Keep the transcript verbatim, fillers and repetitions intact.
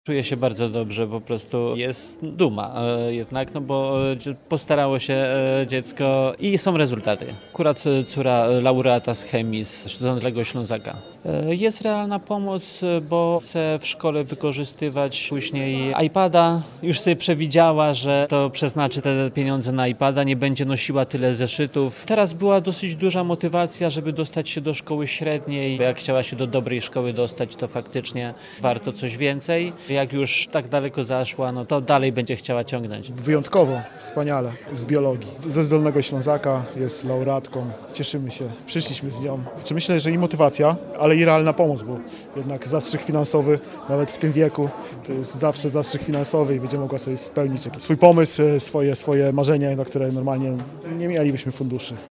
Czuję się bardzo dobrze, po prostu jest duma e, jednak, no bo e, postarało się e, dziecko i są rezultaty. Akurat e, córa laureata z chemii z Odległego Ślązaka. E, Jest realna pomoc, e, bo chce w szkole wykorzystywać później iPada. Już sobie przewidziała, że to przeznaczy te pieniądze na iPada, nie będzie nosiła tyle zeszytów. Teraz była dosyć duża motywacja, żeby dostać się do szkoły średniej. Jak chciała się do dobrej szkoły dostać, to faktycznie warto coś więcej. Jak już tak daleko zaszła, no to dalej będzie chciała ciągnąć. Wyjątkowo, wspaniale, z biologii. Ze Zdolnego Ślązaka jest laureatką, cieszymy się, przyszliśmy z nią. Czy myślę, że i motywacja, ale i realna pomoc, bo jednak zastrzyk finansowy, nawet w tym wieku, to jest zawsze zastrzyk finansowy i będzie mogła sobie spełnić swój pomysł, swoje, swoje marzenia, na które normalnie nie mielibyśmy funduszy.